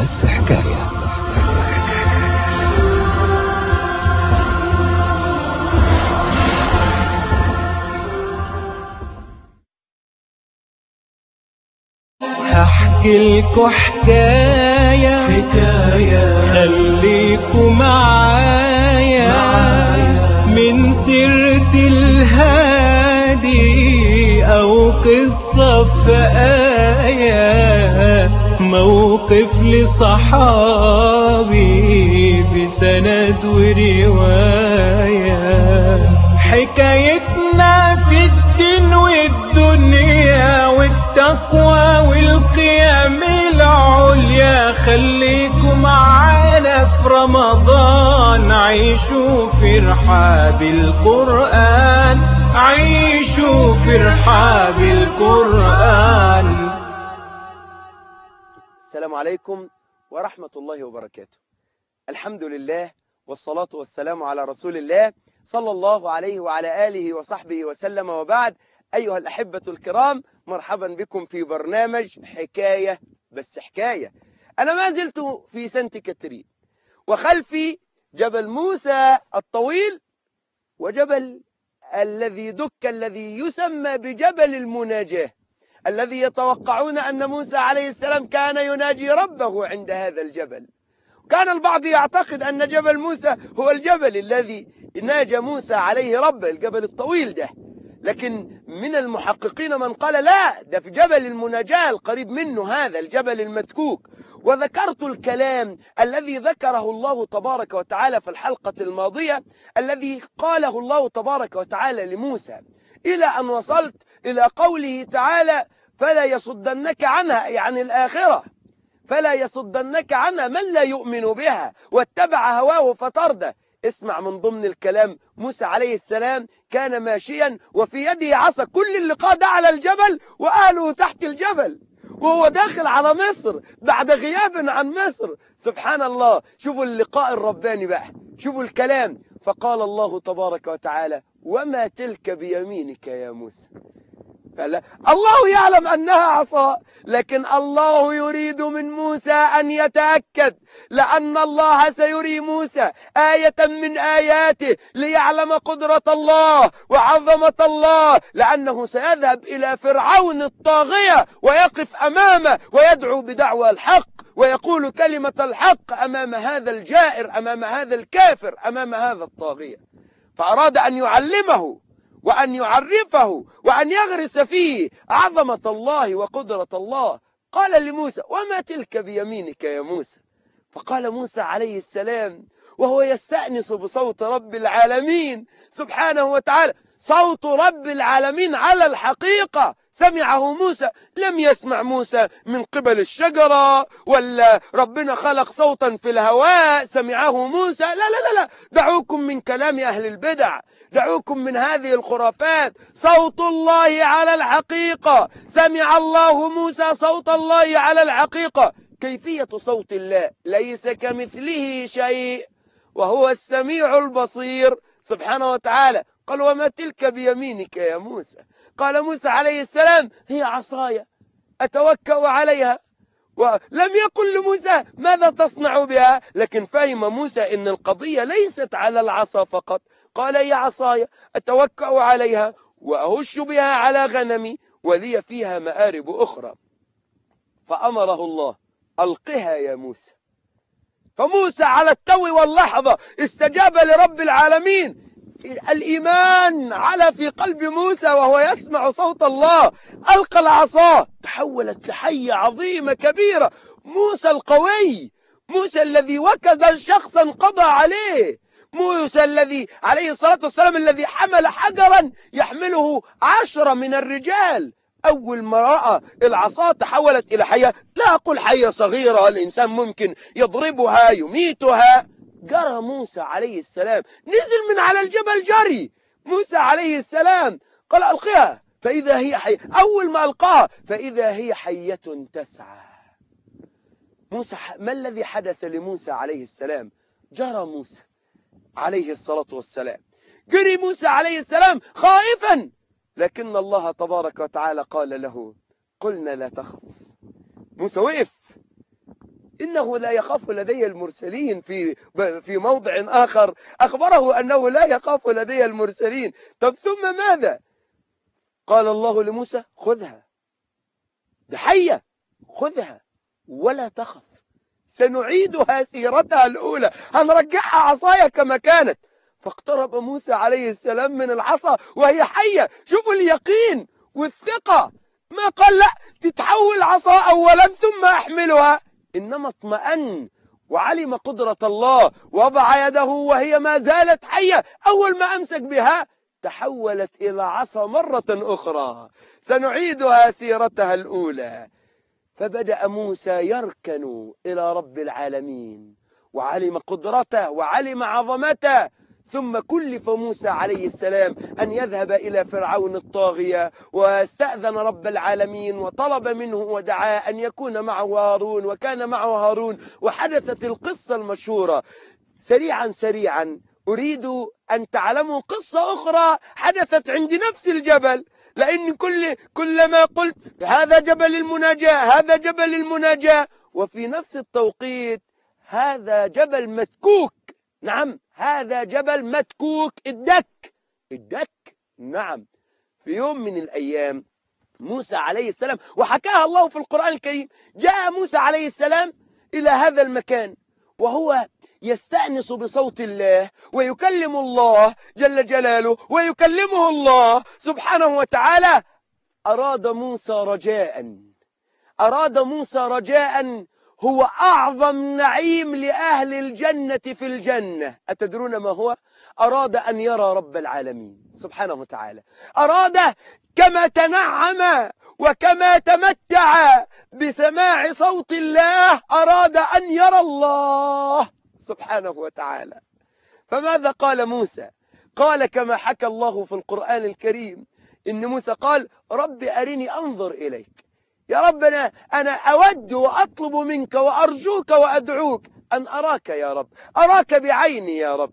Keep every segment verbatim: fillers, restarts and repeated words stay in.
بس حكاية. هحكي لكم حكاية حكاية خليكوا معايا, معايا من سيرة الهادي أو قصة في آية, موقف لصحابي في سند ورواية. حكايتنا في الدين والدنيا والتقوى والقيام العليا. خليكم معانا في رمضان, عيشوا في رحاب القرآن, عيشوا في رحاب القرآن. السلام عليكم ورحمة الله وبركاته. الحمد لله والصلاة والسلام على رسول الله صلى الله عليه وعلى آله وصحبه وسلم, وبعد. أيها الأحبة الكرام, مرحبا بكم في برنامج حكاية بس حكاية. أنا ما زلت في سانت كاترين, وخلفي جبل موسى الطويل, وجبل الذي دك الذي يسمى بجبل المناجاة, الذي يتوقعون أن موسى عليه السلام كان يناجي ربه عند هذا الجبل. كان البعض يعتقد أن جبل موسى هو الجبل الذي ناجى موسى عليه ربه, الجبل الطويل ده, لكن من المحققين من قال لا, ده في جبل المناجاة القريب منه, هذا الجبل المتكوك. وذكرت الكلام الذي ذكره الله تبارك وتعالى في الحلقة الماضية, الذي قاله الله تبارك وتعالى لموسى, إلى أن وصلت إلى قوله تعالى فلا يصدنك عنها, يعني الآخرة, فلا يصدنك عنها من لا يؤمن بها واتبع هواه فتردى. اسمع من ضمن الكلام, موسى عليه السلام كان ماشيا وفي يده عصا, كل اللقاء ده على الجبل وأهله تحت الجبل, وهو داخل على مصر بعد غياب عن مصر. سبحان الله, شوفوا اللقاء الرباني بقى, شوفوا الكلام. فقال الله تبارك وتعالى وما تلك بيمينك يا موسى. لا. الله يعلم أنها عصا, لكن الله يريد من موسى أن يتأكد, لأن الله سيري موسى آية من آياته ليعلم قدرة الله وعظمة الله, لأنه سيذهب إلى فرعون الطاغية ويقف أمامه ويدعو بدعوى الحق ويقول كلمة الحق أمام هذا الجائر, أمام هذا الكافر, أمام هذا الطاغية. فأراد أن يعلمه وأن يعرفه وأن يغرس فيه عظمة الله وقدرة الله. قال لموسى وما تلك بيمينك يا موسى. فقال موسى عليه السلام وهو يستأنس بصوت رب العالمين سبحانه وتعالى, صوت رب العالمين على الحقيقة سمعه موسى, لم يسمع موسى من قبل الشجرة ولا ربنا خلق صوتا في الهواء سمعه موسى. لا لا لا لا, دعوكم من كلام أهل البدع, دعوكم من هذه الخرافات. صوت الله على الحقيقة, سمع الله موسى صوت الله على الحقيقة. كيفية صوت الله ليس كمثله شيء وهو السميع البصير سبحانه وتعالى. قال وما تلك بيمينك يا موسى. قال موسى عليه السلام هي عصاي أتوكأ عليها. ولم يقل لموسى ماذا تصنع بها, لكن فهم موسى إن القضية ليست على العصا فقط. قال هي عصاي أتوكأ عليها وأهش بها على غنمي ولي فيها مآرب أخرى. فأمره الله ألقها يا موسى. فموسى على التو واللحظة استجاب لرب العالمين. الإيمان على في قلب موسى وهو يسمع صوت الله. ألقى العصا, تحولت لحية عظيمة كبيرة. موسى القوي, موسى الذي وكز شخصا قضى عليه, موسى الذي عليه الصلاة والسلام الذي حمل حجرا يحمله عشرة من الرجال. أول ما رأى العصا تحولت إلى حية, لا أقول حية صغيرة الإنسان ممكن يضربها يميتها. جرى موسى عليه السلام, نزل من على الجبل جري موسى عليه السلام. قال ألقها فإذا هي حية. أول ما ألقاها فإذا هي حية تسعى. موسى, ما الذي حدث لموسى عليه السلام؟ جرى موسى عليه الصلاة والسلام, جري موسى عليه السلام خائفا, لكن الله تبارك وتعالى قال له قلنا لا تخف. موسى وقف إنه لا يخاف لدي المرسلين. في في موضع آخر أخبره أنه لا يخاف لدي المرسلين. طب ثم ماذا؟ قال الله لموسى خذها، ده حية، خذها ولا تخف، سنعيدها سيرتها الأولى، هنرجعها عصايا كما كانت. فاقترب موسى عليه السلام من العصا وهي حية. شوفوا اليقين والثقة، ما قال لا تتحول عصا أولا ثم أحملها، إنما اطمأن وعلم قدرة الله، وضع يده وهي ما زالت حية، أول ما أمسك بها تحولت إلى عصا مرة أخرى، سنعيدها سيرتها الأولى. فبدأ موسى يركن إلى رب العالمين، وعلم قدرته وعلم عظمته. ثم كلف موسى عليه السلام أن يذهب إلى فرعون الطاغية، واستأذن رب العالمين وطلب منه ودعاه أن يكون معه هارون، وكان معه هارون، وحدثت القصة المشهورة. سريعا سريعا أريد أن تعلموا قصة أخرى حدثت عند نفس الجبل، لأن كل كلما قلت هذا جبل المناجاة، هذا جبل المناجاة، وفي نفس التوقيت هذا جبل متكوك. نعم، هذا جبل متكوك، الدك الدك نعم. في يوم من الأيام موسى عليه السلام، وحكاها الله في القرآن الكريم، جاء موسى عليه السلام إلى هذا المكان وهو يستأنس بصوت الله، ويكلم الله جل جلاله، ويكلمه الله سبحانه وتعالى. أراد موسى رجاء أراد موسى رجاء هو أعظم نعيم لأهل الجنة في الجنة. أتدرون ما هو؟ أراد أن يرى رب العالمين سبحانه وتعالى. أراد كما تنعم وكما تمتع بسماع صوت الله، أراد أن يرى الله سبحانه وتعالى. فماذا قال موسى؟ قال كما حكى الله في القرآن الكريم إن موسى قال رب أرني أنظر إليك. يا ربنا أنا أود وأطلب منك وأرجوك وأدعوك أن أراك يا رب، أراك بعيني يا رب،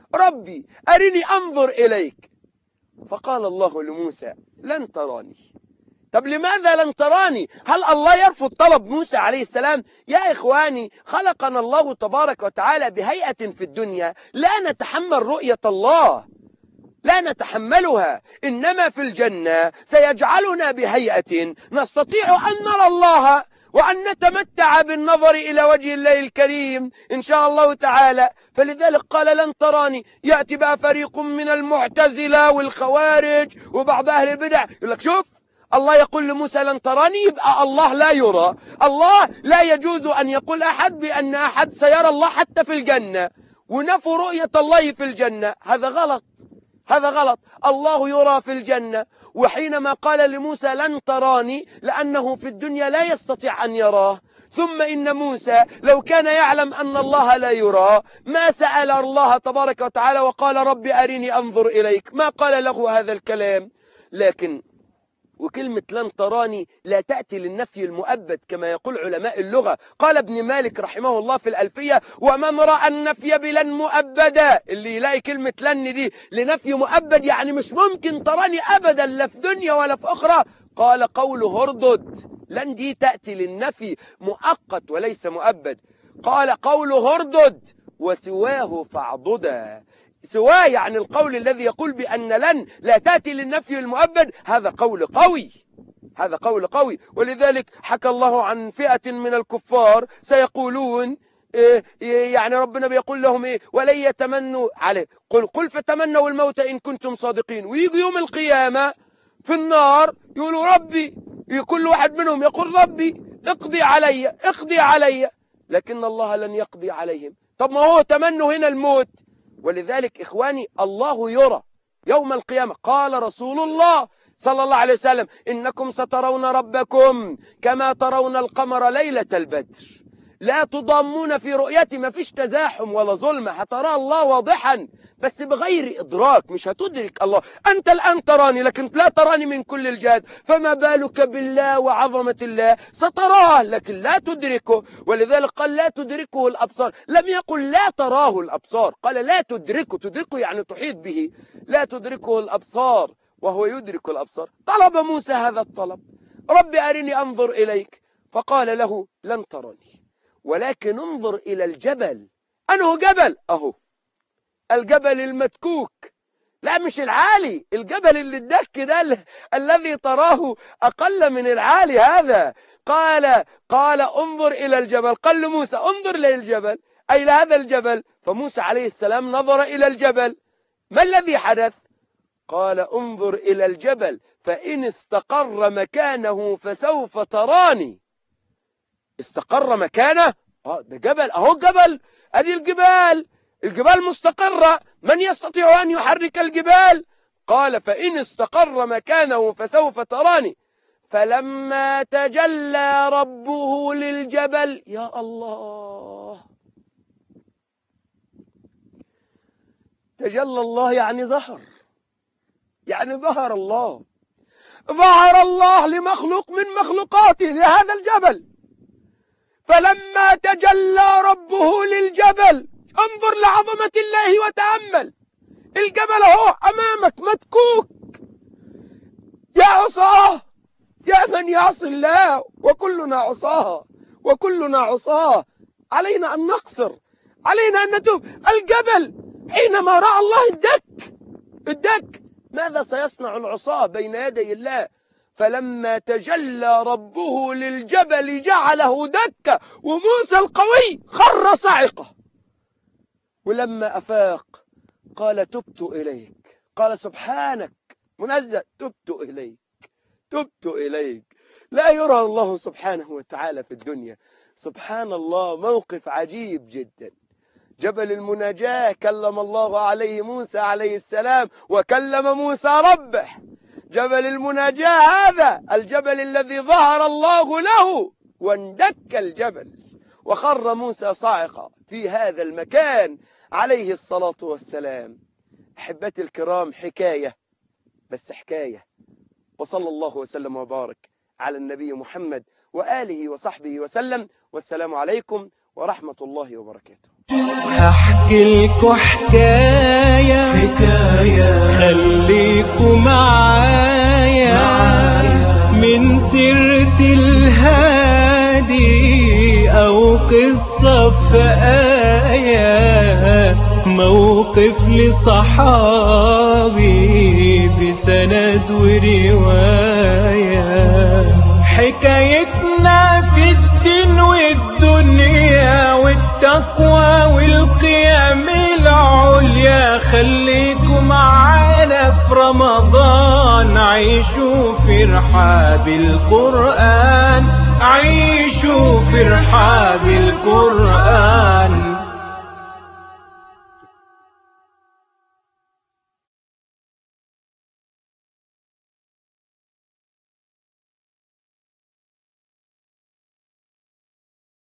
ربي أرني أنظر إليك. فقال الله لموسى لن تراني. طب لماذا لن تراني؟ هل الله يرفض طلب موسى عليه السلام؟ يا إخواني، خلقنا الله تبارك وتعالى بهيئة في الدنيا لا نتحمل رؤية الله، لا نتحملها، إنما في الجنة سيجعلنا بهيئة نستطيع أن نرى الله وأن نتمتع بالنظر إلى وجه الله الكريم إن شاء الله تعالى. فلذلك قال لن تراني. يأتي بقى فريق من المعتزلة والخوارج وبعض أهل البدع يقول لك شوف الله يقول لموسى لن تراني، يبقى الله لا يرى. الله لا يجوز أن يقول أحد بأن أحد سيرى الله حتى في الجنة، ونفوا رؤية الله في الجنة. هذا غلط، هذا غلط. الله يرى في الجنة. وحينما قال لموسى لن تراني لأنه في الدنيا لا يستطيع أن يراه، ثم إن موسى لو كان يعلم أن الله لا يرى ما سأل الله تبارك وتعالى وقال رب أرني أنظر إليك، ما قال له هذا الكلام. لكن وكلمة لن تراني لا تأتي للنفي المؤبد كما يقول علماء اللغة. قال ابن مالك رحمه الله في الألفية ومن رأى النفي بلن مؤبدا، اللي يلاقي كلمة لن دي لنفي مؤبد يعني مش ممكن تراني أبدا لا في دنيا ولا في أخرى، قال قوله هردد. لن دي تأتي للنفي مؤقت وليس مؤبد. قال قوله هردد وسواه فاعضدا. سواه يعني القول الذي يقول بأن لن لا تأتي للنفي المؤبد، هذا قول قوي، هذا قول قوي. ولذلك حكى الله عن فئة من الكفار سيقولون إيه يعني ربنا بيقول لهم إيه ولن يتمنوا عليه، قل قل فتمنوا الموت إن كنتم صادقين. ويجي يوم القيامة في النار يقولوا ربي، كل واحد منهم يقول ربي اقضي علي اقضي علي، لكن الله لن يقضي عليهم. طب ما هو تمنوا هنا الموت. ولذلك إخواني الله يرى يوم القيامة. قال رسول الله صلى الله عليه وسلم إنكم سترون ربكم كما ترون القمر ليلة البدر لا تضامون في رؤيتي. ما فيش تزاحم ولا ظلم، هترى الله واضحا بس بغير إدراك، مش هتدرك الله. أنت الآن تراني لكن لا تراني من كل الجهات، فما بالك بالله وعظمة الله؟ ستراه لكن لا تدركه. ولذلك قال لا تدركه الأبصار، لم يقل لا تراه الأبصار، قال لا تدركه. تدركه يعني تحيط به، لا تدركه الأبصار وهو يدرك الأبصار. طلب موسى هذا الطلب، رب أرني أنظر إليك، فقال له لن تراني ولكن انظر إلى الجبل. أنه جبل؟ أهو الجبل المدكوك، لا مش العالي، الجبل اللي الدك ده ال... الذي تراه أقل من العالي هذا. قال قال انظر إلى الجبل. قال لموسى انظر إلى الجبل، أي لهذا الجبل. فموسى عليه السلام نظر إلى الجبل. ما الذي حدث؟ قال انظر إلى الجبل فإن استقر مكانه فسوف تراني. استقر مكانه؟ اه ده جبل، اهو الجبل، ادي الجبال، الجبال مستقرة، من يستطيع أن يحرك الجبال؟ قال فإن استقر مكانه فسوف تراني. فلما تجلى ربه للجبل، يا الله، تجلى الله يعني ظهر، يعني ظهر الله، ظهر الله لمخلوق من مخلوقاته لهذا الجبل. فلما تجلى ربه للجبل، انظر لعظمة الله وتأمل، الجبل اهو أمامك مدكوك. يا عصاه، يا من يعصي الله، وكلنا عصاه وكلنا عصاه، علينا أن نقصر، علينا أن نتوب. الجبل حينما رأى الله الدك الدك ماذا سيصنع العصاه بين يدي الله؟ فلما تجلى ربه للجبل جعله دكا، وموسى القوي خر صعقة. ولما أفاق قال تبت إليك، قال سبحانك منزه، تبت إليك تبت إليك. لا يرى الله سبحانه وتعالى في الدنيا. سبحان الله، موقف عجيب جدا. جبل المناجاة كلم الله عليه موسى عليه السلام، وكلم موسى ربه. جبل المناجاة هذا الجبل الذي ظهر الله له، واندك الجبل وخر موسى صاعقا في هذا المكان عليه الصلاة والسلام. أحبتي الكرام، حكاية، بس حكاية. وصلى الله وسلم وبارك على النبي محمد وآله وصحبه وسلم، والسلام عليكم ورحمة الله وبركاته. هحكي لكم حكاية حكاية خليكم معايا, معايا من سيرة الهادي أو قصة في آية، موقف لصحابي بسند ورواية. حكايتنا في الدين والدنيا والتقوى والقيام العليا. خليكم معانا في رمضان، عيشوا في رحاب القرآن، عيشوا في رحاب القرآن.